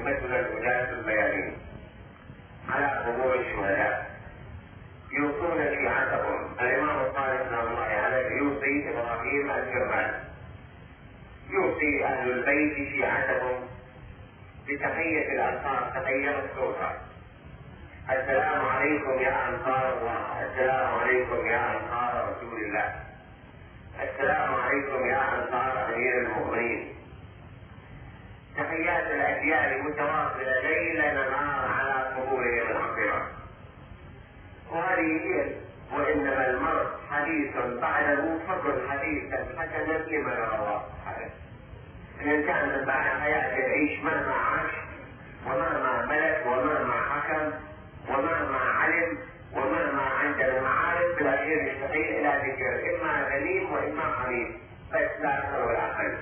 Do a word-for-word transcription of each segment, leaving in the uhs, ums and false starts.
أئمتنا الهداة الميامين على قبور الشهداء يوصون شيعتهم. الإمام الصادق رحمه الله عليه يوصي إبراهيم الجرماني يوصي أهل البيت شيعتهم بتحية الأنصار تحية مخصوصة: السلام عليكم يا أنصار الله، السلام عليكم يا أنصار رسول الله، السلام عليكم يا أنصار أمير المؤمنين. تحيات الأجيال المتواصلة ليل نهار على قبورهم العظيمة. وهذه هي: وإنما المرء حديث بعده فكن حديثا حسنا لمن رواه. الإنسان من بعد حياته يعيش مهما عاش ومهما ملك ومهما حكم ومهما علم ومهما عنده معارف، بالأخير يستحيل إلى ذكر إما غنيم وإما حميد، بس لا أكثر ولا أقل.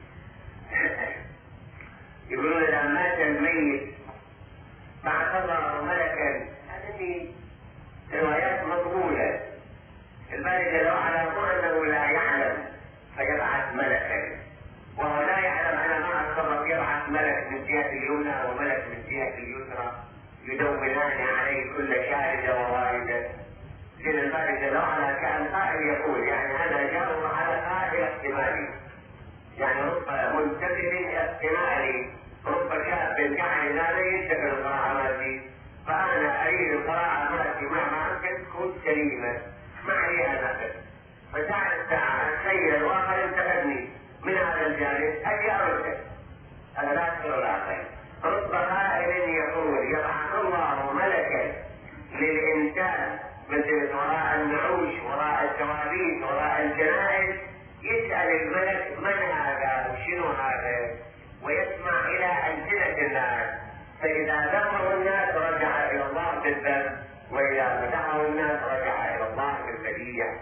يقولون إذا مات الميت بعث الله ملكا. هذه روايات مقبولة. الملك جل وعلا مو أنه لا يعلم فيبعث ملكا، وهو لا يعلم أنا ما أتصرف يبعث ملك من جهة اليمنى وملك من جهة اليسرى يدونان عليه كل شاردة وواردة. لأن الملك جل وعلا كان قائل يقول يعني هذا جار على قائل احتمالي، يعني رب منتبه احتمالي، رب شاب يعني لا يشتغل القراءة مالتي، فأنا أريد القراءة مالتي مهما أمكن تكون سليمة ما عليها نقص. فساعة الساعة الخير الواقع انتقدني من هذا الجانب أجي أرده. هذا لا تقول الآخر. رب قائل يقول يبعث الله ملكا للإنسان مثل وراء النعوش وراء التوابيت وراء الجنائز، يسأل الملك من هذا وشنو هذا، ويسمع إلى ألسنة الناس، فإذا ذمه الناس رجع إلى الله بالذنب، وإذا مدحه الناس رجع إلى الله بالبديع.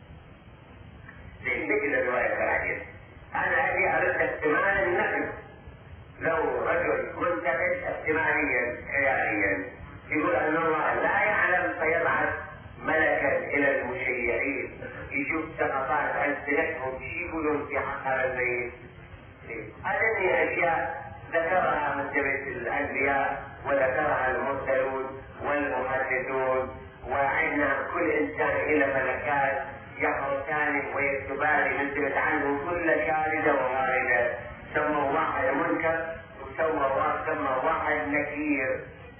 مثل الرواية الثانية أنا أجي أرد احتمال النقل. لو رجل منتقد احتماليا خياليا يقول أن الله لا يعلم فيبعث ملكا إلى المشيعين يشوف سقطات ألسنتهم يقولون في حق هذا الميت. هذه أشياء ذكرها من جبهة الأنبياء وذكرها المرسلون والمحدثون، وعندنا كل إنسان إلى ملكات يحرسان ويكتبان ينزلت عنه كل شاردة وواردة. سموا واحد منكر وسموا واحد نكير.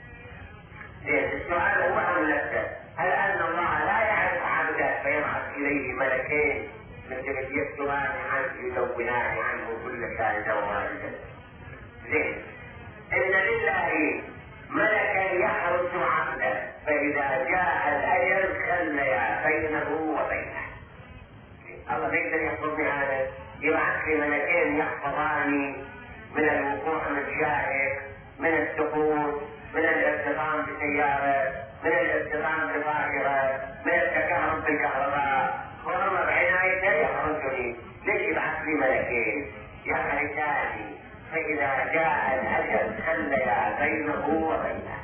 السؤال هو عن نفسه: هل أن الله لا يعرف عبده فيبعث إليه ملكين مثل يكتبان عنه يدونان عنه كل شاردة وواردة؟ زين، إن لله ملكا يحرس عبده فإذا جاء الأجل خليا بينه وبينه. الله يقدر يحفظني هذا، يبعث لي ملكين يحفظاني من الوقوع من الشائك، من السقوط، من الارتطام بسيارة، من الارتطام بطائرة، من التكهرب بالكهرباء، والله بعنايته يحرسني. ليش يبعث لي ملكين يحرساني فإذا جاء الأجل خليا بينه وبينه؟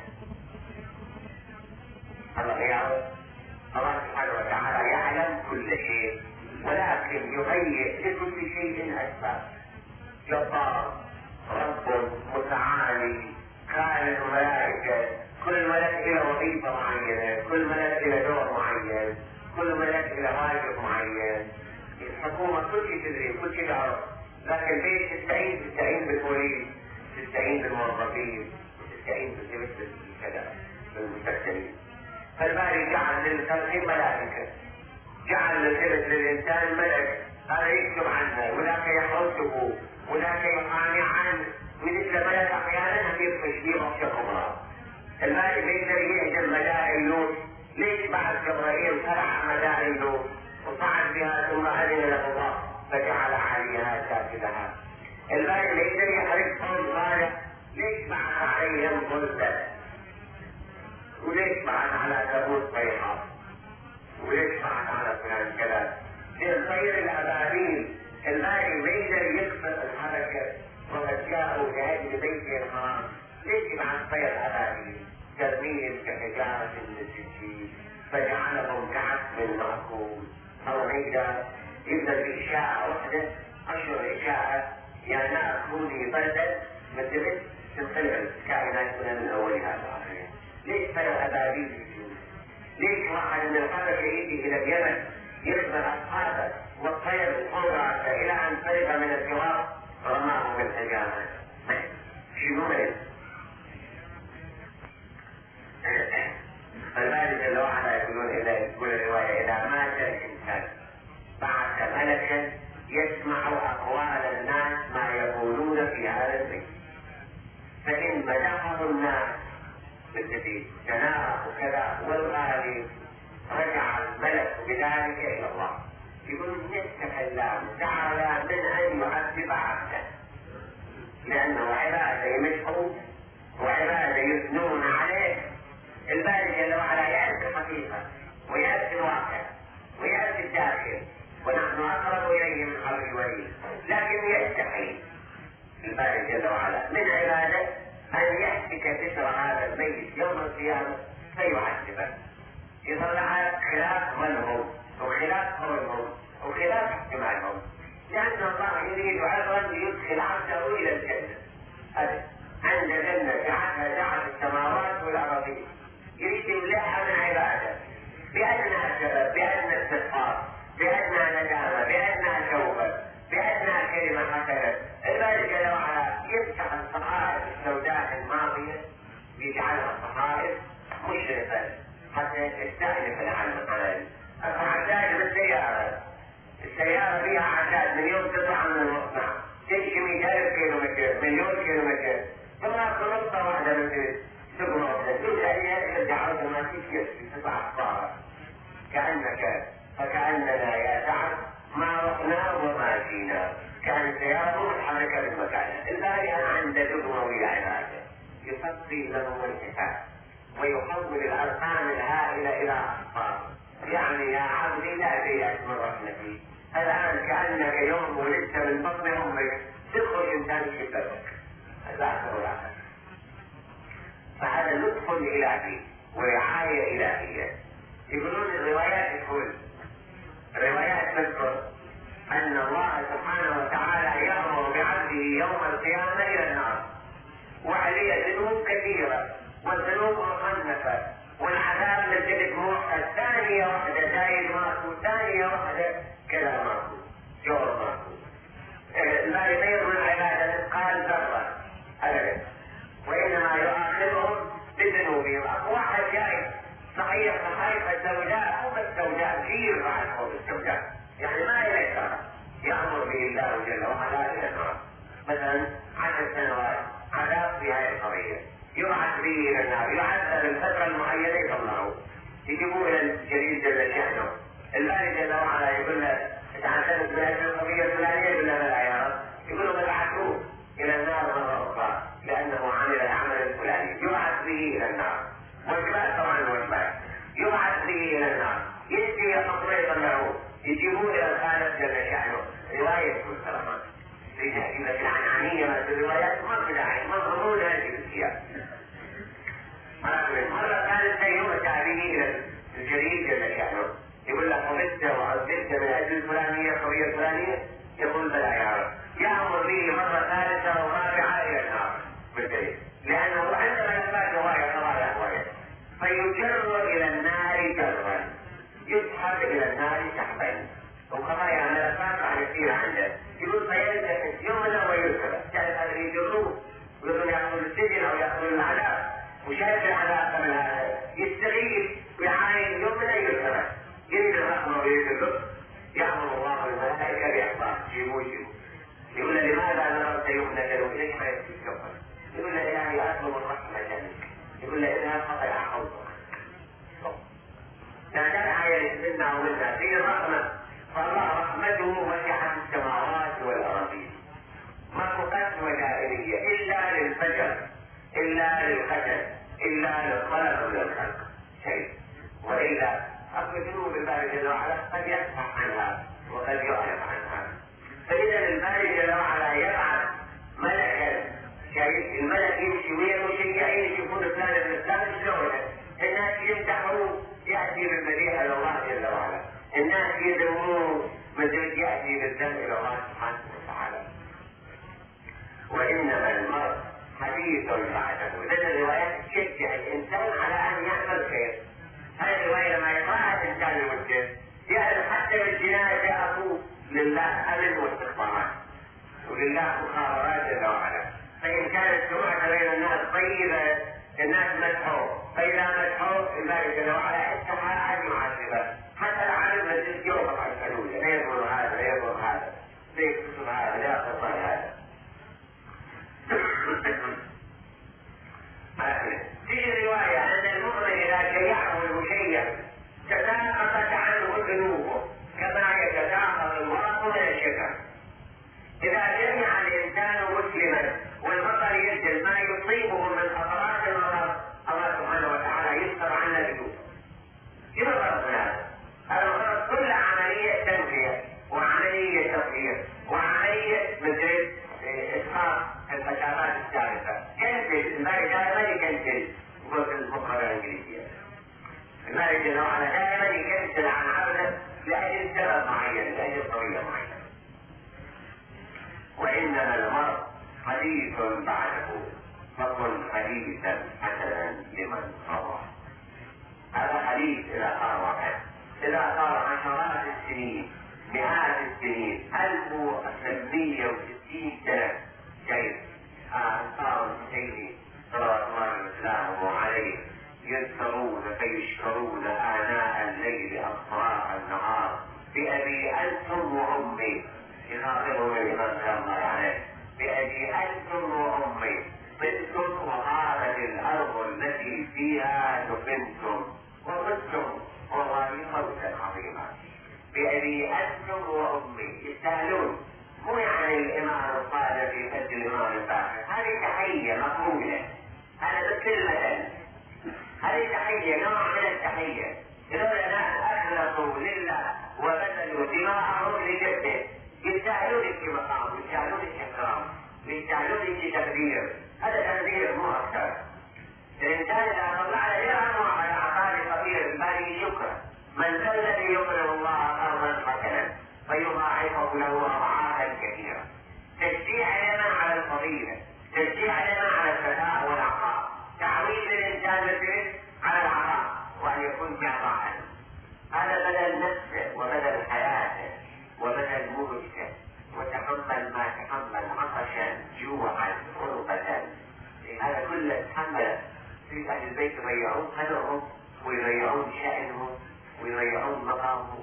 الله يعلم، الله سبحانه وتعالى يعلم كل شيء، ولكن يهيئ لكل شيء أسباب. جبار، رب متعالي، خالق الملائكة، كل ملك إلى وظيفة معينة، كل ملك إلى دور معين، كل ملك إلى واجب معين. الحكومة كل شيء تدري، كل شيء تعرف، لكن ليش تستعين؟ تستعين بالبوليس، تستعين بالموظفين، تستعين بالجبس كذا بالمستخدمين. فالباري جعل للخلق ملائكة، جعل للجبس للإنسان ملك، هذا يكتب عنه وذاك يحرسه وذاك يحامي عنه، مثل ملك أحيانا يطفش فيه رشة كبرى. الملك يقدر يهجم مدائن لوط. ليش بعد جبرائيل فرع مدائن لوط وصعد بها ثم أذن له الله فجعل عليها سافلها؟ الملك يقدر يحرق قوم صالح. ليش بعث عليهم ظلة؟ وليش بعث على ثمود صيحة؟ وليش بعث على فلان كذا؟ للطير الأبابيل الملك يقدر يقصد الحركة وقد جاءوا لأجل بيته الحرام. ليش يبعث طير أبابيل ترميهم كحجارة من السجيل فجعلهم كعصف مأكول؟ أو يقدر يبدأ بإشاعة واحدة أشهر إشاعة: يا نار كوني بردا مثل تنقلب فإن مدحه الناس بالذي ثناء وكذا والغالب رجع الملك بذلك إلى الله، يقول يتق الله تعالى من أن يعذب عبده، لأنه عبادة يمدحه وعبادة يثنون عليه. الباري جل وعلا يعرف الحقيقة ويعرف الواقع ويعرف الداخل، ونحن أقرب إليه من حبل الوريد، لكن يستحي الباري جل وعلا من عباده أن يحتك كسر هذا الميت يوم القيامة فيعذبه، يطلع خلاف منهم وخلاف قولهم وخلاف احتمالهم، لأن الله يريد عذرا ليدخل عبده إلى الجنة. عند جنة جعلها جعل السماوات والأرضين، يريد يملأها من عباده بأدنى سبب، بأدنى استغفار، بأدنى ندامة، بأدنى توبة، بأدنى كلمة حسنة. الباري جل وعلا يفتح الصحائف السوداء الماضية يجعلها صحائف مشرفة حتى يستأنف العالم. العداد بالسيارة، السيارة فيها عداد من يوم تطلع من المصنع تمشي مئة كيلو متر، مليون كيلو متر، ثم نقطة واحدة من سبعة واحدة تقول هي ترجع اوتوماتيكيا تطلع الصارة كأنك فكأننا يا سعد ما رحنا وما جينا، كان السيارة متحركة بالمكان. الباري عند دقمة لعباده يفضي لهم الحساب ويحول الأرقام الهائلة إلى أصفار، يعني يا عبدي لا تيأس من رحمتي، الآن كأنك يوم ولدت من بطن أمك تدخل إنسان شبابك، لا تقول. فهذا لطف إلهي ورعاية إلهية. يقولون الروايات تقول الروايات تذكر أن الله سبحانه وتعالى يأمر بعبده يوم القيامة إلى النار وعليه ذنوب كثيرة والذنوب مصنفة والعذاب نزلت موحد، ثانية واحدة زايد ماكو، ثانية واحدة كذا ماكو، جور ماكو. لا يغير من عبادة مثقال ذرة أبدا، وإنما يؤاخذهم بذنوبهم. أكو واحد جاي صحيح صحيح السوداء مو بالسوداء كثير بعد فوق السوداء، يعني ما إليك يأمر به الله جل وعلا إلى النار، مثلا عشر سنوات عذاب في هذه القضية، يبعث به إلى النار، يعذب الفترة المعينة يطلعه، يجيبوه إلى الجليل جل شأنه. الباري جل وعلا يقول له تعذبت بهذه القضية الفلانية، يقول له لا يا رب، يقول له ابعثوه إلى النار مرة أخرى لأنه عمل العمل الفلاني، يبعث به إلى النار. واجبات طبعا الواجبات، يبعث به إلى النار، يجي تطبيقا له، يجيبوه إلى الخالق جل شأنه. رواية السلامات في تحكيمة العنعنية في الروايات ما في داعي، ما ضروري هذه الأشياء. مرة كانت يوم تعبيه إلى الجليل جل شأنه، يقول له قبلت وعذبت من أجل الفلانية القضية الفلانية، يقول بلى يا رب، يأمر به مرة ثالثة ورابعة إلى النار بالدليل، لأنه عندما يفات هواية قضايا هواية فيجر إلى النار جرا، يسحب إلى النار سحبا، وقضايا ملكات عن يصير عنده، يقول فيلتفت يوم لا ويسرى، تعرف هذا يجروه ويقول يأخذ السجن أو يأخذ العذاب، وشايف العذاب من هذا يستغيث ويعاين يوم لا يسرى، يريد الرحمة ويريد اللطف، يأمر الله الملائكة بإحضار جيبوا جيبوا، يقول له لماذا نرى سيومنا جنوب ليش ما يكفي الكفر؟ يقول له إلهي أطلب الرحمة جنوب، يقول له إذا خطأ حوضك لا تدعى منا ومنا في الرحمة، فالله رحمته وسعت السماوات والأراضين، ما فقط ودائرية إلا للفجر إلا للقدر إلا للطلب من الخلق شيء، وإلا أقل ذنوب الباري جل وعلا قد يفتح عنها وقد يعرف عنها. فإذا الباري جل وعلا يبعث ملكا، شيء الملك يمشي وين وشيئين يشوفون فلان ابن فلان شلونه، الناس يمدحوه يأتي بالمديح إلى الله جل وعلا، الناس يذموه مزيد يأتي بالذنب إلى الله سبحانه وتعالى. وإنما المرء حديث بعده، لأن الروايات تشجع الإنسان على أن يعمل خير. هذه الرواية لما يقرأها الإنسان المسلم يعرف حتى بالجناية أخوه لله أمن واستقامات ولله مخابرات جل وعلا، فإن كانت سمعة بين الناس طيبة الناس مدحوه، فإذا مدحوه الله جل وعلا استحى أن يعذبه، حتى العالم الذي يوقف عن الحدود لا يضر هذا لا يضر هذا لا يكتب هذا لا يقطع هذا. مثل ما يصيبهم من خطرات المرض الله سبحانه وتعالى يستر عنا بدون. كيف الغرض من هذا؟ هذا الغرض كل عملية تنمية وعملية تطهير وعملية مثل إسقاط الفسادات السابقة. كنسل الملك دائما يكنسل قلت المقررة الإنجليزية. الملك جل وعلا دائما يكنسل عن عبده لأجل سبب معين، لأجل قضية معينة. وإنما المرء حديث بعده فكن حديثا حسنا لمن صبر. هذا حديث إذا صار واقع، إذا صار عشرات السنين، مئات السنين، ألف وثمانمئة وستين سنة كيف أنصار الحسين صلوات الله وسلامه عليه يذكرون فيشكرون آناء الليل أطراف النهار بأبي أنتم وأمي. يخاطبهم الإمام سلام الله عليه بأبي أنتم وأمي طبتم وغابت الأرض التي فيها دفنتم ومتم والله موتا عظيما. بأبي أنتم وأمي يستاهلون. مو يعني الإمام الصادق يسجل الإمام الباقر، هذه تحية مقبولة، هذا مثل المثل، هذه تحية نوع من التحية. لولا ناس أخلصوا لله وبذلوا دماءهم لجده يستاهلون في مقام، يستاهلون في احترام، يستاهلون في تقدير. هذا تقدير مو أكثر. الإنسان إذا طلع على درهم وعلى أعطاه قصير بالي شكرا. من ذا الذي يقرض الله قرضا حسنا فيضاعفه له أضعافا كثيرة. تشجيع لنا على الفضيلة، تشجيع لنا على السخاء والعطاء، تعويض الإنسان بالرزق على العطاء وأن يكون جاعا. هذا بدل نفسه وبدل حياته وبدل موته وتحمل ما تحمل عطشا جوعا غربة. هذا كله تحمله. في أهل البيت يضيعون قدرهم ويضيعون شأنهم ويضيعون مقامهم.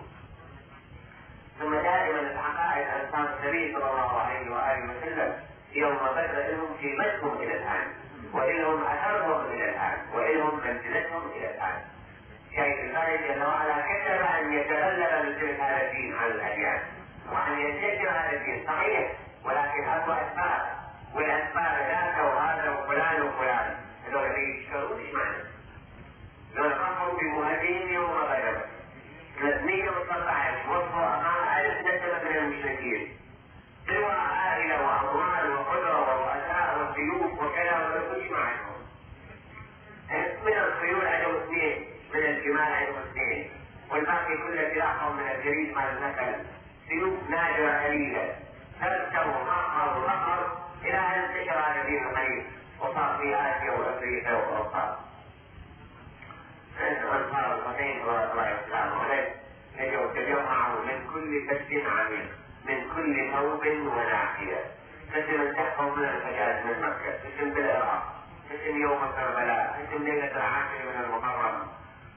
ثم دائما العقائد أنصار النبي صلى الله عليه وآله وسلم يوم بدأ لهم قيمتهم إلى الآن، وإلهم أثرهم إلى الآن، وإلهم منزلتهم إلى الآن. شيء الله جل وعلا كتب أن يتغلب مثل هذا الدين على الأديان وأن ينتشر هذا الدين صحيح، ولكن أكو أسباب، والأسباب ذاك وهذا وفلان وفلان. هذول اللي يشكرون ايش معنى؟ لو نقفوا بمهاجرين يوم غدر ثلاثمئة وتسعة عشر وصفوا امام الف نسمه من المشركين، سوى عائله واموال وقدره ورؤساء وسيوف وكذا وكل شيء معهم. من الخيول عندهم اثنين، من الجمال عندهم اثنين، والباقي كله سلاحهم من الجريد مع النخل، سيوف نادره قليله، فلسفوا مخر ومخر الى ان انتشر هذا الدين القليل وصار في آسيا وأفريقيا وأوروبا. أنصار الحسين صلى الله عليه وسلم يجوا تجمعوا من كل فج عميق، من كل ثوب وناحية. قسم انتقوا من الحجاز من مكة، قسم بالعراق، قسم يوم كربلاء، قسم ليلة العاشر من المحرم.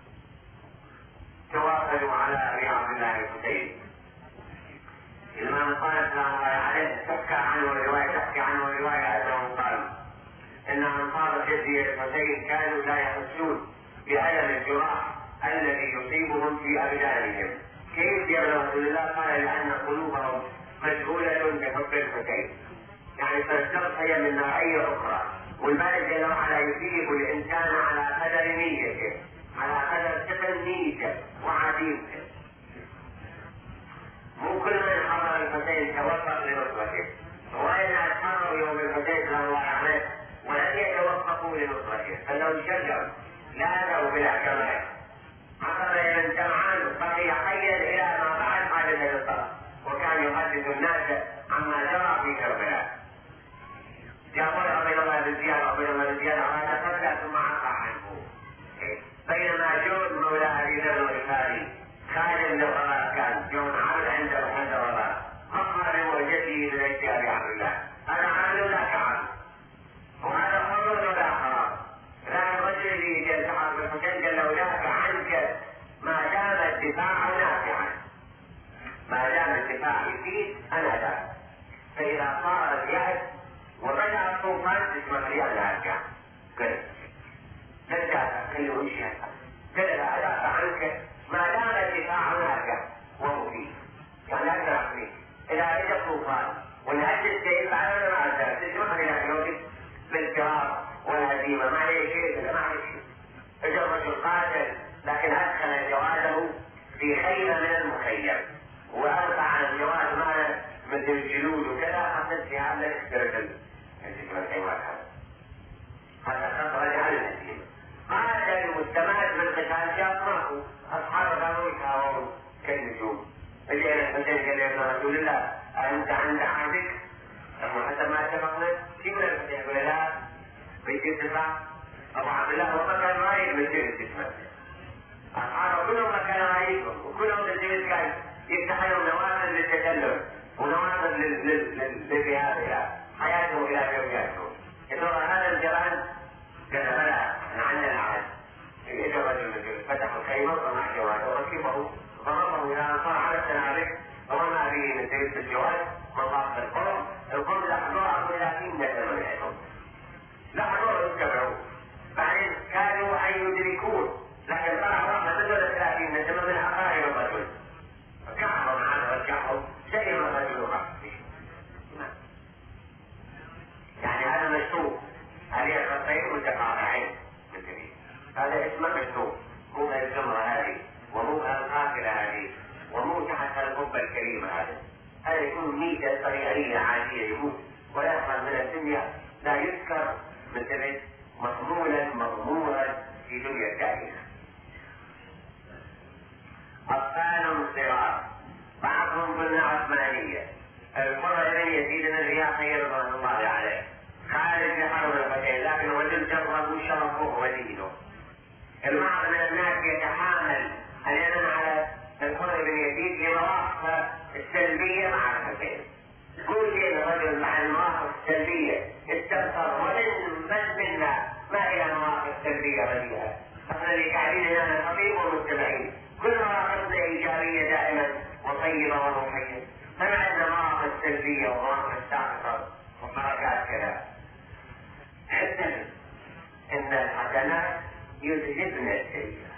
تواصلوا على أبي عبد الله الحسين. الإمام الصادق سلام الله عليه تحكى عنه رواية تحكي عنه رواية أنه قال إن أنصار جدي الحسين كانوا لا يحسون بألم الجراح الذي يصيبهم في أبدانهم. كيف يا رسول الله؟ قال لأن قلوبهم مشغولة بحب الحسين، يعني تسترخي من نوعية أخرى. والملك جل وعلا يثيب الإنسان على قدر نيته، على قدر ثقل نيته وعزيمته. مو كل من حضر الحسين توفق لنصرته، وإن أصحابه يوم الحسين صلى الله عليه ولم يتوفقوا لنصرته، فلو شجر لاذوا بالاحكامات. عقب من جمعان بقي حيا الى ما بعد هذا النصر، وكان يحدث الناس عما جرى في كربلاء. يقول عبد الله بن زياد عبد الله بن زياد هذا قبل ثم عفى عنه. بينما جون مولى ابي ذر الغفاري خادم للغلاء، كان جون عبد عنده عند الغلاء، اقرا لموجته ليس ابي عبد الله، هذا عمل لا كعب وهذا حر ولا حرام. لا الرجل اللي يجعل بالحسين قال له ذاك عنك ما دام الدفاع نافعا، ما دام الدفاع يفيد انا ذاك. فاذا صار اليأس وبدأ الطوفان تسمع لي انا ارجع قل لا تدافع خليه يمشي قل لا ادافع عنك ما دام الدفاع نافع ومفيد، يعني لا ترحمي. اذا اجى الطوفان ونهج السيف على ما ارجع تسمع لي لكن بالجواب يتيمة ما عليه شيء، ما عليه شيء. إذا الرجل قاتل لكن أدخل جواده في خيمة من المخيم وأرفع عن الجواد ماله مثل الجلود وكذا، حصلت في هذا الاختراج الذكر الحيوان هذا. هذا خطر على الهزيمة. قاتل مستمات بالقتال جاء معه أصحاب قالوا يتهاورون كالنجوم. فجأة الحسين قال يا رسول الله أنت عند عهدك؟ حتى ما اتفقنا كيف الحسين يقول لا بيصير تسعة. أبو عبد الله هو ما كان رايق بيصير تسعة. أصحابه كلهم ما كانوا رايقهم وكلهم بالجبل كان يفتح لهم نوافذ للتكلم ونوافذ للذهاب حياتهم إلى زوجاتهم. يقول هذا الجبل قال بلى عندنا العهد. إذا رجل مثل فتح الخيمة ومع جواده وركبه ضربه إلى أن صار على السنابك ورمى به من سبيل الجواد وضاق القرب. القرب لحظوه ثلاثين متر من الحكم. لحظوه اتبعوه. بعدين كانوا أن يدركون لكن طلع واحد بدل ثلاثين متر من أقارب الرجل. فكعهم عنه رجعهم سلم الرجل رأسه. يعني هذا مشروع. هذه الخطين متقاطعين. هذا اسمه مشروع. مو الجمرة هذه ومو القافلة هذه ومو تحت القبة الكريمة هذه. هذا يكون ميتة طبيعية عادية يموت ويحصل من الدنيا لا يذكر مثل مضمونا مضمورا في دنيا الكائنة. أطفال صغار بعضهم بنى عثمانية. القرى بن يزيد بن الرياحي رضوان الله عليه خارج لحرب الفتين لكن رجل جرب شرفه ودينه. البعض من الناس يتحامل أن على القرى بن يزيد لمواقف السلبية مع الفتين. كل شيء الرجل مع المواقف السلبية استبصر ومن من منا ما إلى مواقف سلبية رديئة. احنا اللي قاعدين هنا الخطيب والمستمعين كل مواقفنا إيجابية دائما وطيبة وروحية. ما عندنا مواقف سلبية ومواقف ساقطة وحركات كذا. حتى إن الحسنات يذهبن السيئة.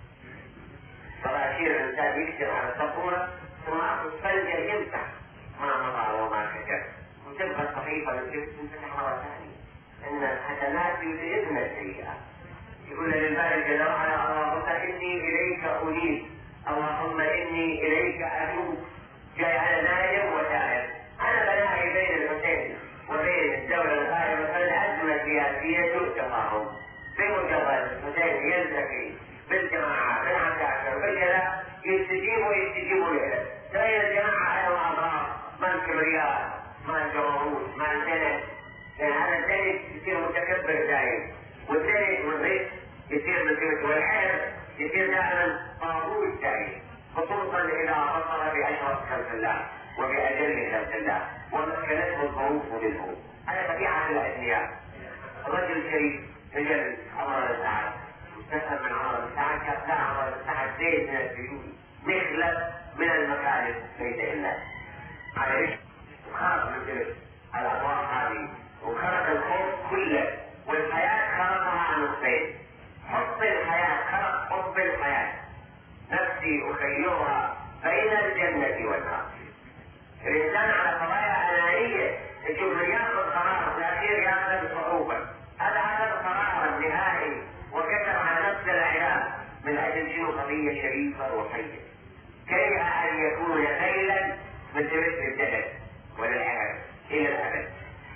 طبعا يصير الإنسان يكسر على الصفورة ثم أخذ فلجة يمسح ما مضى وما كتب وتبقى الصحيفة وتجب تمسح مرة ثانية. إن الحسنات يذهبن السيئة. يقول للباري جل وعلا اللهم إني إليك أنيب اللهم إني إليك أتوب. جاي على نايم وتائب. أنا بناهي بين الحسين وبين الدولة الغائبة فالأزمة السياسية تؤتفهم. بمجرد الحسين يلتقي بالجماعة بالعساكر بالكذا يستجيبوا يستجيبوا له. ترى الجماعة أنا وأضرار ما الكبرياء ما الجمهور ما الجنة. لأن هذا الثاني يصير متكبر دائم والثاني والرئيس يصير مثل والحرب يصير دائما طاغوت دائم خصوصا إذا بطل بأشرف خلق الله وبأجل خلق الله ومسكنته الظروف منه. هذا طبيعة الأثنياء. رجل شريف رجل عمر بن سعد مستفهم من عمر بن سعد لا عمر بن سعد زيد من السجون مخلب من المكارم ليس إلا على رشد وخرج مثل الأضواء هذه وخرج الخوف كله والحياة خرجها عن الصيد. حب الحياة خرج حب الحياة. نفسي أخيرها بين الجنة والنار. الإنسان على قضايا أنانية يشوف ياخذ قرار في الأخير ياخذ صعوبة. هذا هذا القرار النهائي وكتب على نفس العلاج من أجل شنو قضية شريفة روحية. كره أن يكون ليلا مثل مثل الجبل وللأبد إلى الأبد.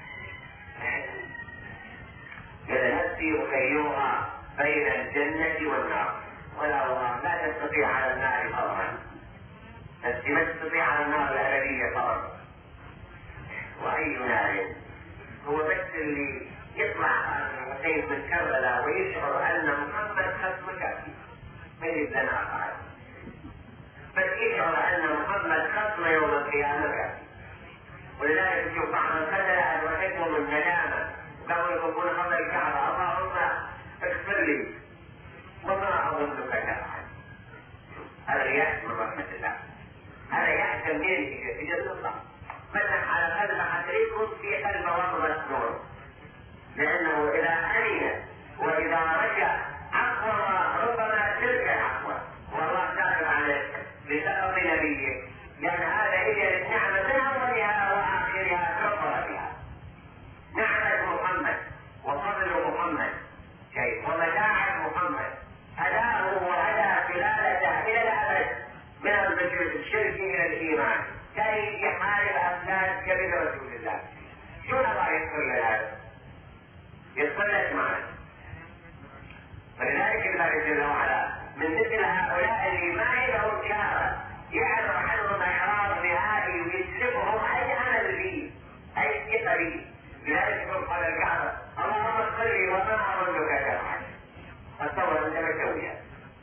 قال نفسي أخيرها بين الجنة والنار. ولا والله لا تستطيع على النار طبعا. نفسي ما تستطيع على النار الأبدية طبعا. وأي نار هو بس اللي يطلع الحسين من كربلاء ويشعر أن محمد خصم كافي ما يبلنا أفعال. بس يشعر أن محمد خصم يوم القيامة كافي. ولذلك تشوف بعض القتلة أدركتهم الندامة وقالوا يقولون قبل الكعبة اللهم اغفر لي وما أظنك تفعل. هذا يأس من رحمة الله. هذا يأس منين في جنة الله. فتح على قلب حسريكم في قلب وضع النور. لأنه إذا أمن وإذا رجع عقوى ربما تلك العقوى والله كاتب عليه بسبب نبيه. يعني هذا هي النعمة من أولها وآخرها كفر بها. نعمة محمد وفضل محمد لك معك. ولذلك الله جل وعلا من مثل هؤلاء اللي ما عندهم شهوة يعرض عنهم اعراض نهائي ويسلبهم اي امل فيه اي ثقة فيه. لذلك يقول قال الكعبة اللهم اغفر لي وما اظنك تفعل. تصور انت مسويها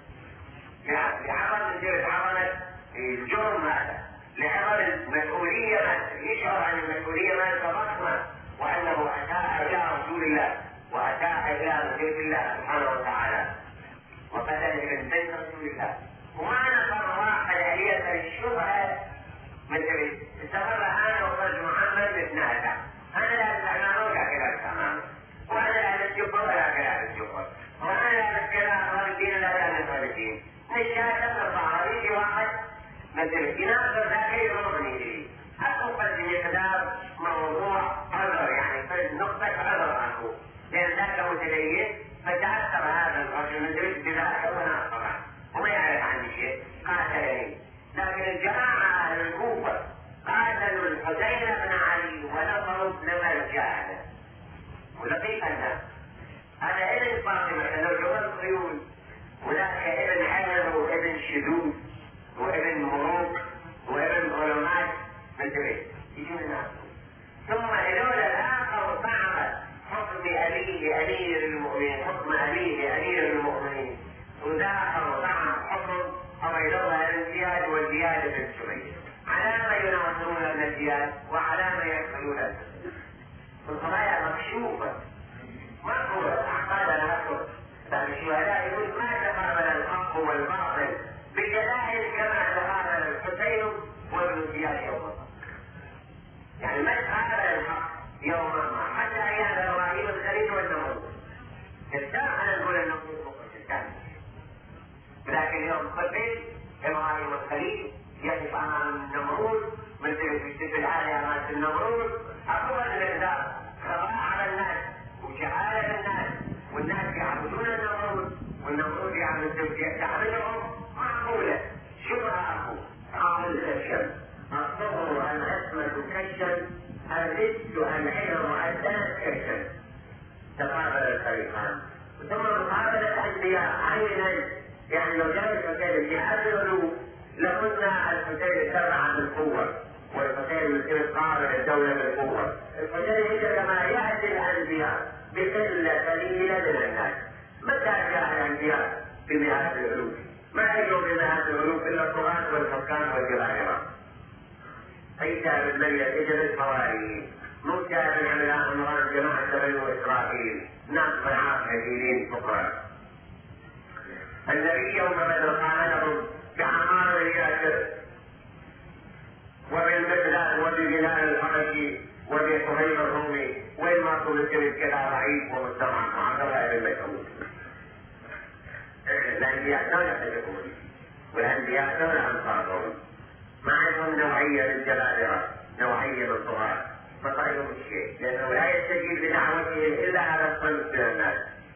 لعمل الجرد عملت الجرم هذا لعمل المسؤولية ماذا يشعر عن المسؤولية ماذا ضخمة وانه اساء الى رسول الله واساء الى بيت الله سبحانه وتعالى وقتل من بيت رسول الله. ومعنى فرق الالية الشبهة مثل استمر انا وفرج محمد نتنازع انا لا استعنى ولا كلام تماما وانا لا الجبر ولا كلام الجبر وانا لا الكلام والدين لا كلام الدين نشاهد نرفع ريشي واحد مثل يناظر ذاك يضربني لي أتوقع بمقدار موضوع عذر يعني نقطة عذر عنه لأن ذاك متدين فتأثر هذا الرجل من ذلك بذاك وناصره وما يعرف عني شيء قاتلني. لكن الجماعة أهل الكوفة قاتلوا الحسين بن علي ونصروا ابن مرجان. ولطيف الناس هذا ابن فاطمة كانوا جوال خيول وذاك ابن حلب وابن شذوذ وابن مروك وابن ظلمات مثل يجون الناس. ثم هذول الاخر صعب حكم ابيه امير المؤمنين حكم ابيه امير المؤمنين وذاكر صعب حكم عبيد الله بن زياد والزياد بن سميه على ما يناصرون ابن زياد وعلى ما يقتلون القضايا مكشوفه مقبوله عقاد العقل. لكن الشهداء يقول ما تقابل الحق والباطل بدلائل كما تقابل الحسين وابن زياد يوما. يعني ما تقابل الحق يوما ما حتى ايام ابراهيم الخليل والنمرود. الساعه نقول النمرود مخرج الثاني. لكن يوم قتل ابراهيم الخليل يقف امام النمرود مثل في السجن العالي امام النمرود اقوى المقدار خطا على الناس وجهاله الناس والناس يعبدون النمرود والنمرود يعبدهم معقولة. شبهة أخو عامل كالشم الصبر الأسمة كالشم الرد العلم الدنس كالشم. تقابل الفريقان ثم مقابلة الأنبياء عينا. يعني لو جاء الحسين في هذه العلوم لقلنا الحسين تبع بالقوة والحسين مثل قابل الدولة بالقوة. الحسين هي كما يأتي الأنبياء بقلة قليلة من الناس. متى جاء الأنبياء بمئات العلوم؟ ما يجوا بمئات العلوم إلا القرآن والحكام والجبابرة. عيسى بن مريم اجل الحواريين، موسى بن عمران جماعة بنو إسرائيل، ناس العاقلين فقراء. النبي يوم بدر قاتلهم بعمار ياسر وبالمثلى وببلال الحبشي وبصهيب الرومي وين ما قلت كذا ضعيف ومستمع مع عبد الله بن مسعود. الانبياء لا يحتجبون والانبياء لا انصارهم ما عندهم نوعيه للجبابره نوعيه للصغار فطيرهم الشيء لانه لا يستجيب بدعوتهم الا على الصنف من الناس.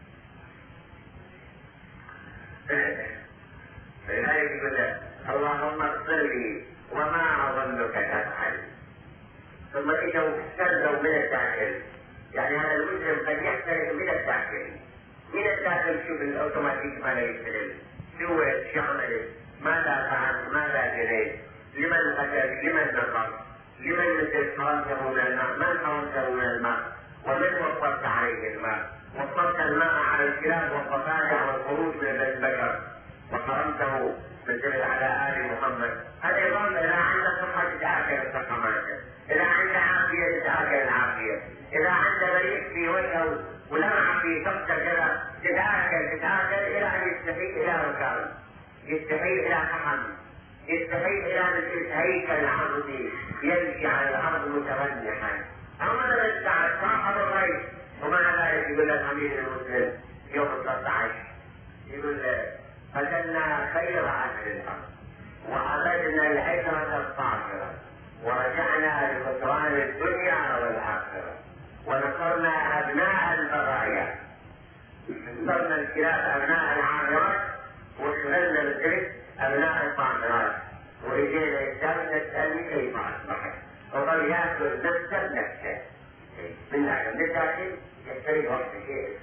فلذلك يقول اللهم اغفر لي وما اظنك تفعل. ثم اجوا استرزوا من الداخل. يعني هذا المسلم قد يحترق من الداخل. من الداخل شوف الاوتوماتيك ماذا يستلم سوى شو عملت ماذا فعل ماذا جريت لمن قتل لمن نصر لمن مثل حرمته من الماء من حرمته من الماء ومن وفرت عليه الماء وفرت الماء على الكلاب والضفادع والخروج من البشر وحرمته مثل على ال محمد. هذا يظن اذا عندك صحه تتاكل الصحه اذا عندك عافيه تتاكل العافيه اذا عندك بريق في وجهه ولمع في تحت كذا تتاكل تتاكل الى ان يستحيل الى ركاب يستحيل الى فحم يستحيل الى مثل هيكل عرضي يمشي على الارض مترنحا. اما الساعه صاحب الرئيس ومع ذلك يقول لك امير المسلم يوم ثلاثة عشر يقول قتلنا خير اهل الارض وعبدنا العشره الطاهره ورجعنا لخسران الدنيا والاخره ونصرنا ابناء البرايا نصرنا الكلاب ابناء العامرات وشغلنا الجرس ابناء الطاهرات ورجينا الدم نسالني كيف اصبحت وظل ياكل نفسه بنفسه من هذا من الداخل يشتري وقت شيء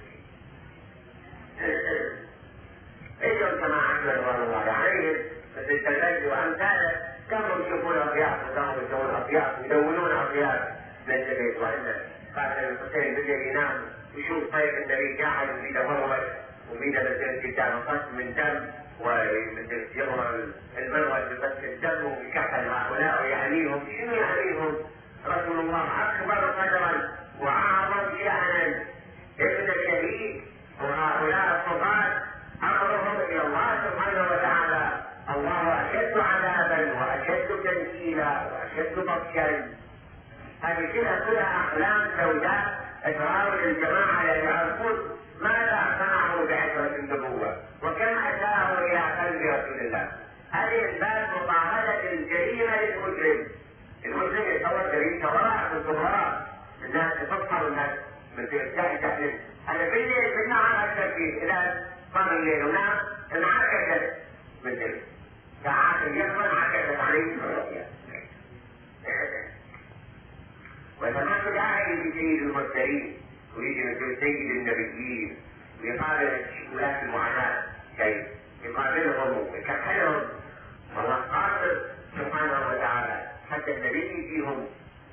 اجوا جماعة رضوان الله عليهم مثل الثلاجة وامثاله كانوا يشوفون اطياف وكانوا يسوون اطياف يدونون اطياف من البيت. وان قاتل الحسين بدا ينام يشوف طيب النبي قاعد وبيده مروج وبيده مثل قدام قسم من دم ومثل يغمر المروج بقسم الدم ويكحل هؤلاء ويعنيهم. شنو يعنيهم؟ رسول الله اكبر قدرا واعظم شأنا ابن الشهيد وهؤلاء الصفات امرهم الى الله سبحانه وتعالى. الله اشد عذابا واشد تنكيلا واشد بطشا. هذه كلها كلها احلام سوداء اشرار للجماعه الذين يعرفون ماذا صنعوا بعثره النبوه وكم اتاه الى قلب رسول الله. هذه الباب مطاردة الجريمه للمجرم. المسلم يتصور جريمه وراء الكبراء الناس تفكر الناس مثل التهجد. انا بالليل بالنهار التركيز الى صار الليل ونام انعكست مثل ساعات اليقظه انعكست عليه الرؤيا. واذا ما تداعي بسيد المرسلين ويجي مثل سيد النبيين ويقابل ولاة المعاناة كي يقابلهم ويكحلهم والله قادر سبحانه وتعالى حتى النبي يجيهم.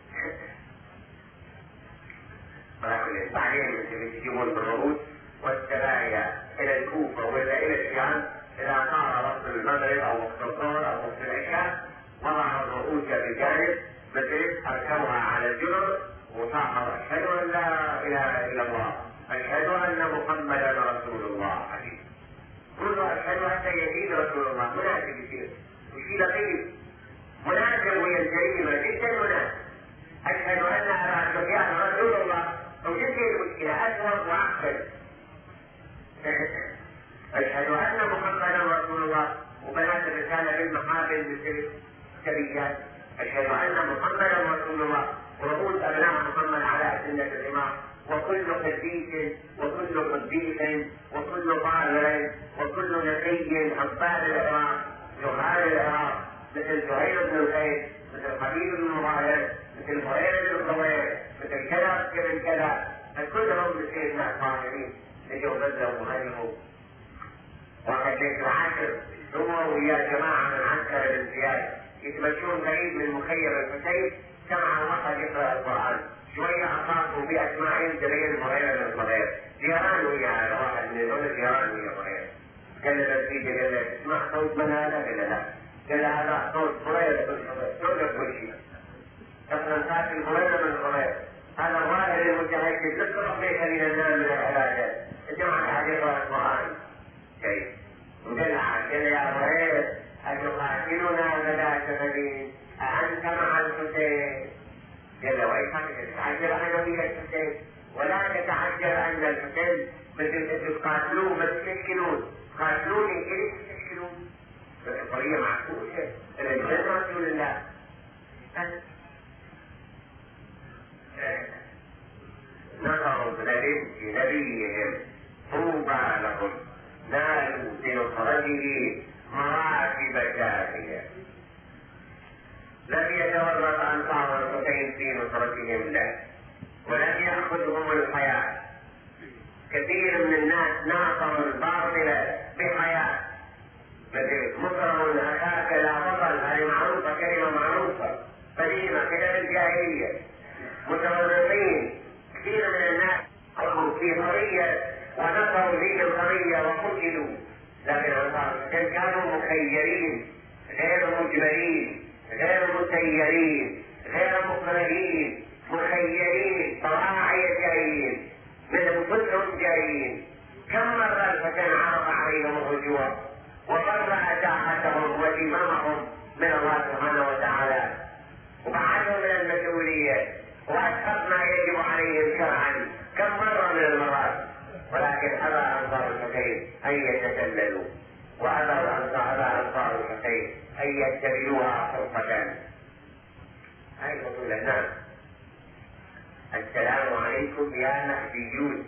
ولكن بعدين يجيبون بالرؤوس والسرايا الى الكوفه ولا الى الشام اذا صار وقت المغرب او وقت الظهر او وقت العشاء وضعوا الرؤوس بجانب مثل اركبها على الجبر وصاحوا اشهد ان لا اله الا الله اشهد ان محمدا رسول الله حبيبي. كل اشهد حتى يزيد رسول الله مناسب يصير وشيء لطيف مناسب وهي الجريمه جدا مناسب. اشهد ان ابا سفيان رسول الله وجدت المشكله اسود واعقل. اشهد ان محمدا رسول الله وبنات الرساله بالمحافل مثل سريات. اشهد ان محمدا رسول الله ورؤوس ابناء محمد على سنه الامام وكل قديس وكل قديس وكل طاهر وكل نبي حباب العراق جهال العراق مثل زهير بن القيس مثل حبيب بن مبارك مثل هريره بن الخوير مثل كذا مثل كذا كلهم بسيدنا الطاهرين يجوا بدلوا وهجموا. وقد ليس العاشر هو ويا جماعه من عسكر الامتياز يتمشون قريب من مخيم الحسين سمع واحد يقرا القران شويه اصابوا باسماعهم دليل هريره بن الخوير جيران ويا واحد من دول جيران ويا هريره. قال له الفيديو قال له اسمع صوت من هذا؟ قال لا. قال له هذا صوت هريره بن الخوير. صوت كل شيء اصلا قاتل هريره بن الخوير هذا الظاهر المتهجد تطرق ليس من النام من العباده الجماعه قاعد يقرا القران كيف وقال قال يا هريره اتقاتلنا غداة سبيل أأنت مع الحسين؟ قال له ويحك تتعجل أنا ويا الحسين ولا تتعجل أن الحسين مثل تقاتلوه ما تشكلون قاتلوني كيف تشكلون؟ القضية معكوسة الإنسان رسول الله. نظروا لبنت نبيهم طوبى لهم نالوا بنصرته مراتب شافية. لم يتورط أنصار الحسين في نصرتهم له ولم يأخذهم الحياة. كثير من الناس ناصروا الباطل بحياة مثل مكرم أخاك لا بطل. هذه معروفة كلمة معروفة قديمة كده في الجاهلية. متورطين كثير من الناس قاموا في قضية ونصروا في القضية وقتلوا. لكن أنصار كانوا مخيرين غير مجبرين غير مسيرين غير مكرهين مخيرين طواعية جايين منهم كلهم جايين. كم مرة الفتن عرض عليهم الرجوع وبرأ ساحتهم وإمامهم من الله سبحانه وتعالى وبعدهم من المسؤولية وأسقط ما يجب عليهم شرعا كم مرة من المرات. ولكن أبى أنصار الحسين أن يتسللوا وأبى أنصار الحسين أن يتبعوها فرصة. هاي تقول الناس السلام عليكم يا مهديون.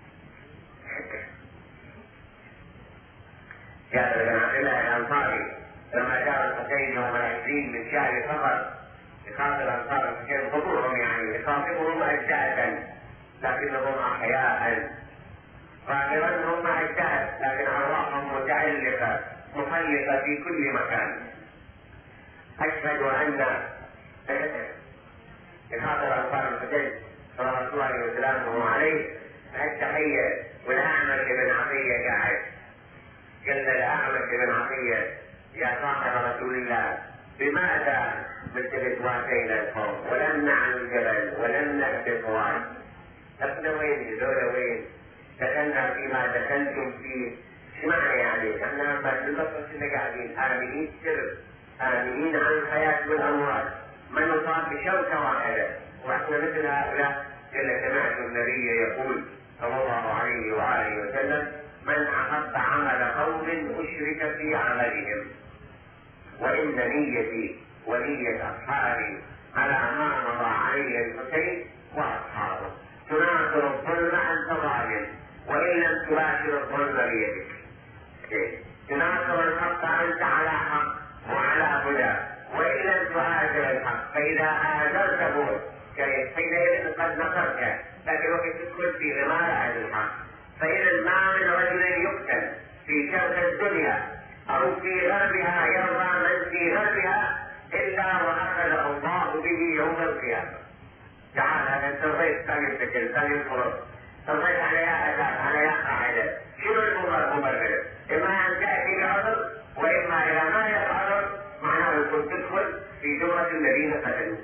جابر بن عبد الله الأنصاري لما جاء الحسين يوم العشرين من شهر صفر يخاطب أنصار الحسين خطورهم يعني يخاطبهم أجدادا لكنهم أحياء ظاهرا هم أجساد، لكن أرواحهم متعلقة محلقة في كل مكان. أشهد أن خاطر أنصار الحسين صلوات الله وسلامه عليه التحية والأعمش بن عطية قاعد قال الأعمش بن عطية يا صاحب رسول الله بماذا مثل تواتينا القوم ولم نعلو الجبل ولم نأتي طوال؟ احنا وين دولة وين دخلنا فيما دخلتم فيه؟ ايش معنى يعني؟ احنا بالبطل كنا قاعدين آمنين سر آمنين عن الحياة والأموال ما نصاب بشوكة واحدة واحنا مثل هؤلاء. إلا سمعت النبي يقول صلى الله عليه وآله وسلم من أحب عمل قوم أشرك في عملهم، وإن نيتي ونية أصحابي على ما مضى عليه الحسين وأصحابه تناصر الظلم أنت ظالم وإن لم تباشر الظلم بيدك، تناصر الحق أنت على حق وعلى هدى وإن لم تهاجر الحق فإذا هاجرته حينئذ قد نصرت، لكن وقت تدخل في غمار أهل الحق. فإذا ما من رجل يقتل في شرق الدنيا أو في غربها يرضى من في غربها إلا وأخذ الله به يوم القيامة. تعال هذا ترضيت ثاني سكن ثاني فرص ترضيت عليها أساس عليها قاعدة. شنو المبرر؟ إما أن تأتي بعذر وإما إذا ما يعذر معناه أن تدخل في جملة الذين قتلوا.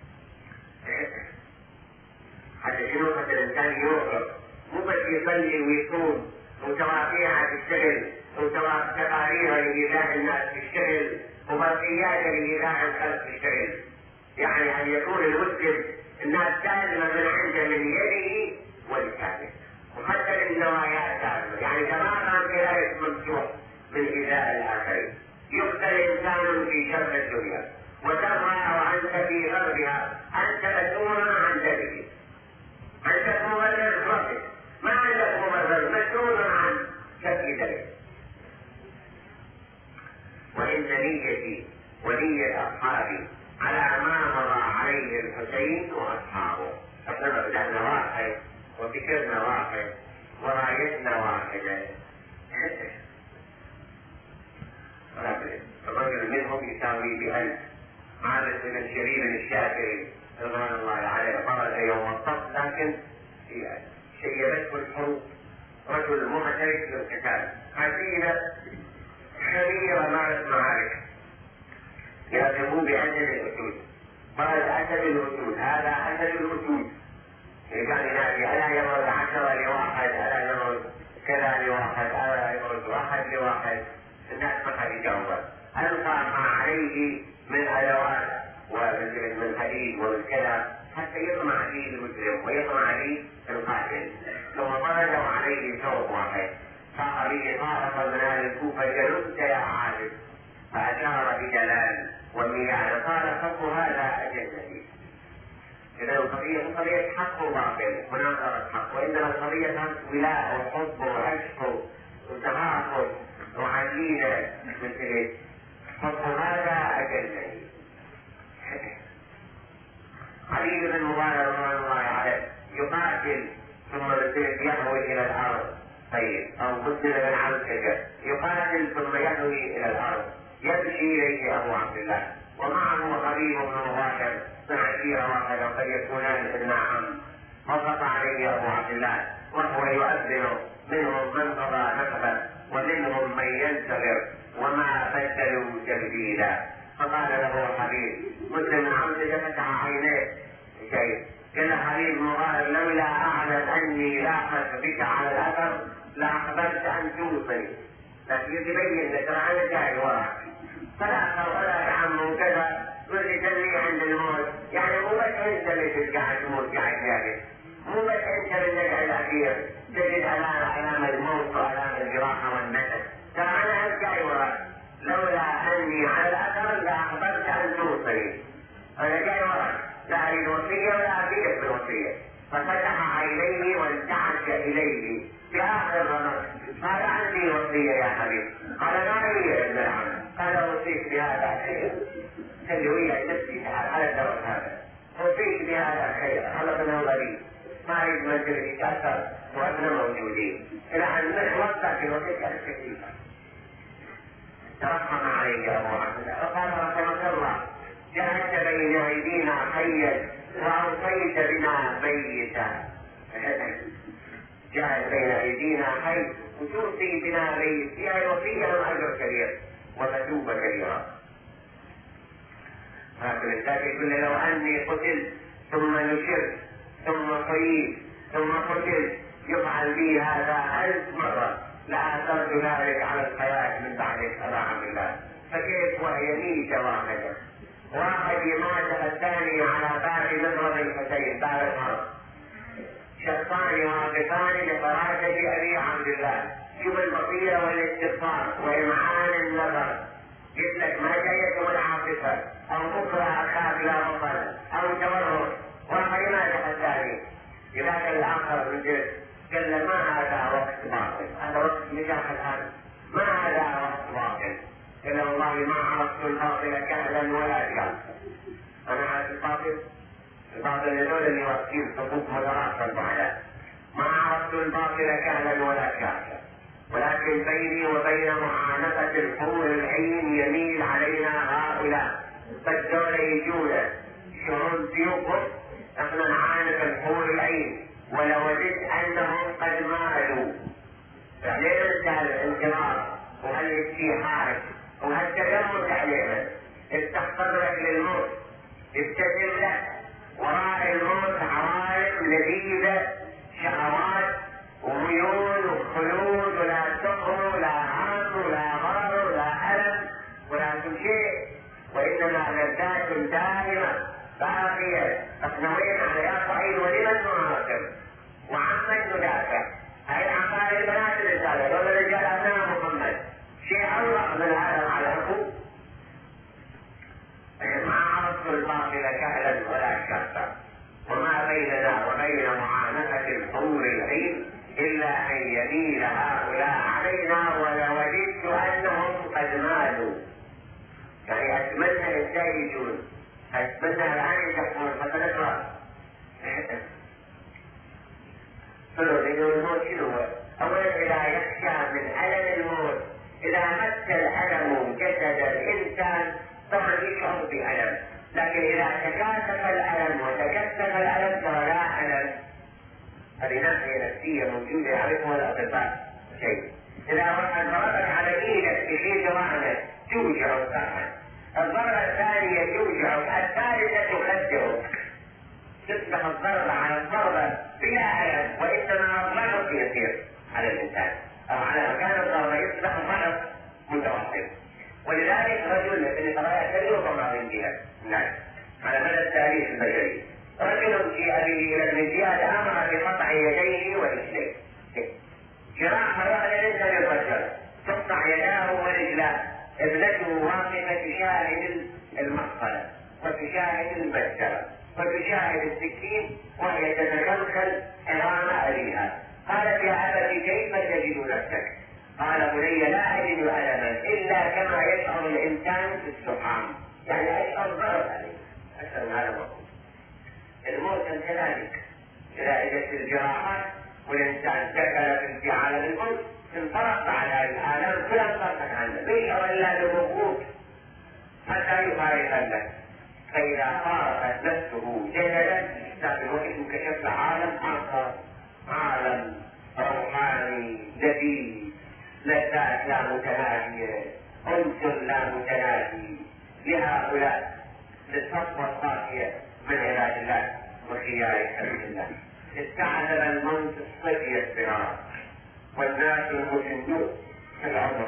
حتى شنو حتى الإنسان يوقف مو بس يصلي ويصوم وتوافيها تشتغل وتقارير لإيذاء الناس تشتغل وبرقيات لإيذاء الخلق تشتغل، يعني أن يكون المسلم الناس سالمة من عنده من يده ولسانه وحتى النوايا سالمة، يعني تماما كذلك ممسوح من إيذاء الآخرين. يقتل إنسان في شر الدنيا وترى وأنت في غربها أنت مسؤول عن ذلك، أنت مبرر ربك ما عندك مبرر مسؤول عن شكل ذلك. وإن نيتي ونية أصحابي على ما مضى عليه الحسين وأصحابه. احنا بدأنا واحد وفكرنا واحد ورايتنا واحدة. الرجل منهم يساوي بألف. عادة من شريف الشافعي رضوان الله عليه خرج يوم الصف لكن شيبته الحروب، رجل معترف بالقتال، عزيزة خبيرة مارس معارك يهزمون بأسد الأسود. قال أسد الأسود هذا أسد الأسود، يعني ينادي ألا يمرض عشرة لواحد، ألا يمرض كذا لواحد، ألا يمرض واحد لواحد. الناس ما حد يجاوب. ألقى ما عليه من أدوات ومن حديد ومن كذا حتى يطمع فيه المسلم ويطمع فيه القاتل. ثم ضربوا عليه ثوب واحد صاح به طائفة من أهل الكوفة جلبت يا عابد، فأشار بجلال والمياه قال حق هذا أجلتي. إذا القضية مو قضية حق وباطل مناظرة حق، وإنما القضية ولاء وحب وعشق وتعاطف وعزيزة مثل حق هذا أجلتي. علي بن المبارك رضوان الله عليه يقاتل ثم بالسيف يهوي إلى الأرض، طيب أو مسلم بن عنكشة يقاتل ثم يهوي إلى الأرض، يمشي إليه أبو عبد الله ومعه حبيب بن مباشر من عشيرة واحدة قد يكونان ابن عم، وقف عليه أبو عبد الله وهو يؤذن منهم من قضى نحبه ومنهم من ينتظر وما بدلوا تبديلا. فقال له حبيب مسلم بن عنكشة فتح عينيه شيء قال حبيب مغارب لولا أعلم أني لاحظت بك على الأثر لأخبرت أن توصي، لكن يبين لك أنا جاي وراك فلا ولا يا عم كذا واللي تلي عند الموت، يعني مو بس أنت اللي ترجع تموت قاعد جاهز، مو بس أنت اللي الأخير تجد علامة الموت وعلامة الجراحة والنكد، ترى أنا جاي وراك لولا أني على الأثر لأخبرت أن توصي، أنا جاي وراك لا أريد وصية ولا أبيك بالوصية. ففتح عينيه وانتعش إليه في آخر الرمض قال عندي وصية يا حبيب. قال ما هي ابن العم؟ قال وصيت بهذا الخير، قال لي ويا نفسي على الدور هذا وصيت بهذا الخير خلقنا غريب ما يريد منزل يتأثر وأبنا موجودين إلى أن نخلص في الوقت الكثير. ترحم علي يا أبو عبد الله وقال رحمك الله جعلت بين أيدينا حيا وأوصيت بنا ميتا. جعل بين أيدينا حي وتوصي بنا ميت يعني وفيه أجر كبير ومثوبة كبيرة. لكن الذات يقول لو أني قتلت ثم نشرت ثم قيل ثم قتلت يفعل بي هذا ألف مرة لآثرت ذلك على الحياة من بعد الصلاة بالله. فكيف وهي ميتة واحدة واحد يمات الثاني على باب مضرب الحسين باب الحرب شخصان واقفان لفراشة أبي عبد الله شوف البصيرة والاستغفار وإمعان النظر. قلت لك ما جاية والعاطفة أو بكرة أخاف لا بطل أو تورط واحد يمات الثاني لذلك الآخر رجل قال ما هذا وقت باطل هذا وقت نجاح الآن ما هذا وقت باطل. قال والله ما عرفت الباطل كهلا ولا جهلا. أنا عارف الباطل الباطل هذول اللي واقفين صفوف مدراء البعداء ما عرفت الباطل كهلا ولا جهلا ولكن بيني وبين معانقة الحور العين يميل علينا هؤلاء فالدولة يجونا شعور سيوفهم احنا نعانق الحور العين ولو وجدت انهم قد مالوا فعلينا نسهل الانتظار وهالاتحاد وهالتجمد علينا استحضر لك للموت ابتسم لك وراء الموت عوالم لذيذة شهوات وميول وخلود ولا سخر ولا عام ولا غرر ولا ألم ولا كل شيء وإنما لذات دائمة باقية تقنعين على يا صعيد ولمن نعاقب وعمن ندافع. هاي العقائد البنات الرسالة دول الرجال أبناء محمد شيء أوضح من هذا العلاقة. ما عرفت الباطل كهلا ولا شرطا وما بيننا وبين معانقة الحور العين إلا أن يميل هؤلاء علينا ولوجدت أنهم قد مالوا. يعني أتمنى إزاي يجون أتمنى الآن يحكمون حتى نقرأ فلو إنه الموت شنو هو؟ أولا إذا يخشى من ألم الموت إذا مس الألم جسد الإنسان طبعا يشعر بألم لكن إذا تكاثف الألم وتكثف الألم فلا ألم. هذه ناحية نفسية موجودة يعرفها الأطباء شيء. إذا ضربت على إيدك بشيء جوانب توجع صحا الضربة الثانية توجع الثالثة تخدرك تصبح الضربة على الضربة بلا ألم وإنما ضغط يصير على الإنسان أو على مكان الضربة يصبح ضغط متوسط. ولذلك رجل في قضايا تجربة ما بها الناس على مدى التاريخ البشري رجل جيء به إلى المزياد أمر بقطع يديه ورجليه جراحة واحدة الإنسان يرجل تقطع يداه ورجلاه. ابنته واقفة تشاهد المقتلة وتشاهد المسجرة وتشاهد السكين وهي تتكلكل أمام أبيها. قالت يا أبت كيف تجد نفسك؟ قال بني لا أجد ألما إلا كما يشعر الإنسان في السحام يعني أشعر ضرر عليه أكثر من هذا الموت. الموت كذلك إذا إجت الجراحات والإنسان دخل في عالم الموت انطلق على الآلام كلها انطلقت عنه بيشعر إلا بالوقوف حتى يفارق له. فإذا فارقت نفسه جسدا لكن وإن كشف عالم آخر عالم روحاني جديد لذات لا متناهية أنس لا متناهي لهؤلاء للصفوة الصافية من عباد الله وخيار حبيب الله. استعذب الموت الصبي الصغار والناس المسنون في العمر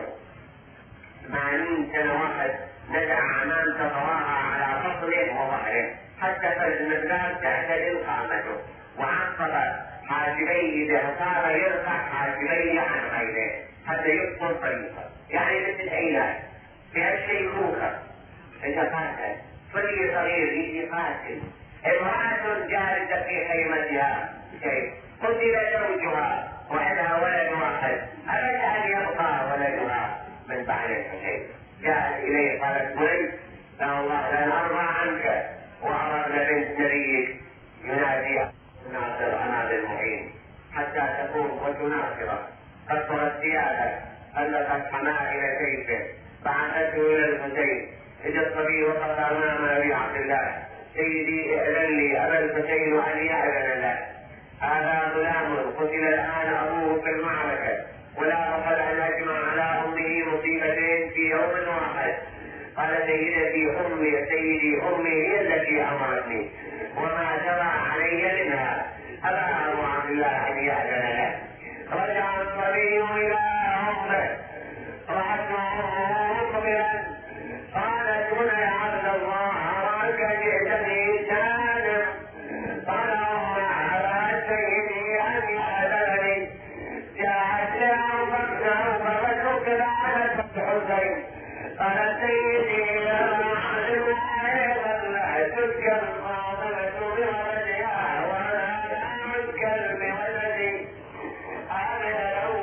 ثمانين سنة واحد ندع أمام تطواها على بطنه وظهره حتى فالمقدار تعتدل قامته وعقب حاجبيه بحصار يرفع حاجبيه عن غيره حتى يبطل طريقه يعني مثل علاج بهالشيخوخة إذا قاتل صبي صغير يجي قاتل امرأة جالسة في خيمتها شيء قتل زوجها وعندها ولد واحد أبد أن يبقى ولدها من بعد الحسين. جاءت إليه قالت بني لا والله لا نرضى عنك وعرضنا بنت نبيك يناديها ناصر أنا ناصرة كثرت ثيابه ألقت حمائل سيفه بعثته إلى الحسين. إذا الصبي وقف أمام أبي عبد الله: سيدي ائذن لي أبا الحسين أن يأذن له، هذا غلام قتل الآن أبوه في المعركة ولا بطل أن أجمع على أمه مصيبتين في يوم واحد. قال: سيدتي أمي سيدي أمي هي التي أمرتني وما جرى علي منها، أبا أبو عبد الله أن يأذن له. رجع الصبي إلى أمه، رأته أمه مقبلا، قالت: هنا يا عبد الله أراك جئتني سالم. قال: أمه أبا سيدي أن يأذنني، جاءت لأنفسها ففتك بعد الحسين. قال: سيدي أبا عبد الله لا تذكر فاطمة بولدها ولا تذكر بولدي. هذا لو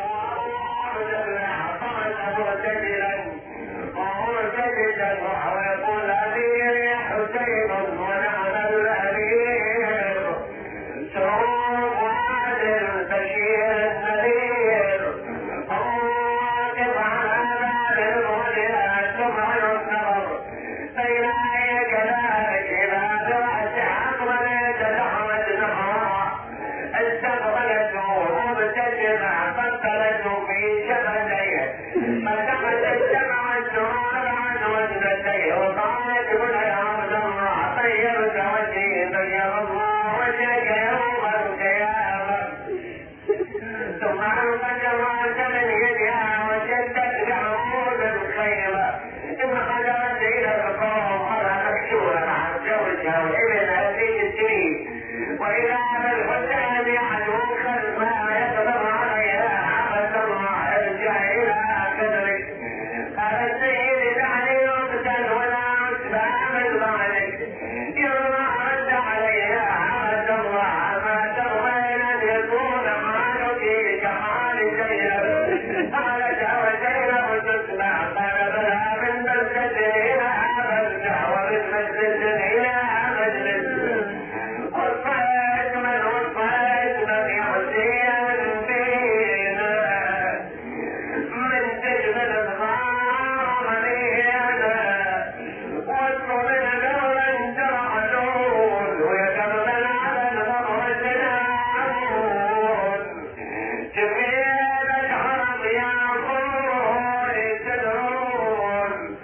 مرتجلا ومرتجلا وهو يقول: أبي يا حسين ونعم الأمير، سروق عادل بشير النذير، واقف على باب الهدى سمع النظر بين كذلك إذا دعت عقبا يتدحرج نهرا استقبلته مبتسمة فقلته في شفتيه فلقد اجتمعت نهارا وجنتيه وقالت: هنا يا عبد الله طيبت وجهي طيب الله وجهك يوم القيامة. ثم ألقت الرأس من يدها وشدت بعمود الخيمة ثم خرجت إلى القوم مرة مكسورة مع زوجها وابنها في السنين، وإذا الحسين عدو خلفها يقدر عليها: عبد الله ارجع إلى قدرك. قال: السيد دعني أقتل ولا أتبع من بعدك. يلا رد عليها: عبد الله ما ترضين أن يكون حالك كحال زينب. قالت: وزينب تسمع؟ قال: بلى، من مسجد إلى مسجد ومن مسجد إلى مجلس. وصفت من وصفت من يحسين فينا من سجن الغار علينا، واصف من دولة ترعدون ويكمل على الغر سنعون. جميلة حرم يا أخوي تدرون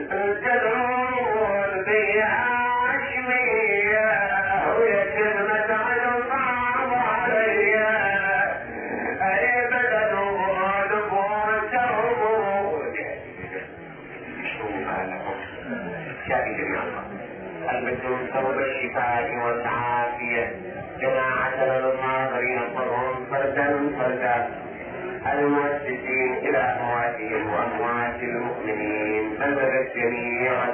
تدرون بها عشمية ويكمل على الصعب عليا أي بدل وغالب وتهبون. شاهد الله البدون ثوب الشفاء والعافية، جماعة الناظرين قرهم فردا فردا، المؤسسين إلى أمواتهم وأموات المؤمنين، بلغ الجميع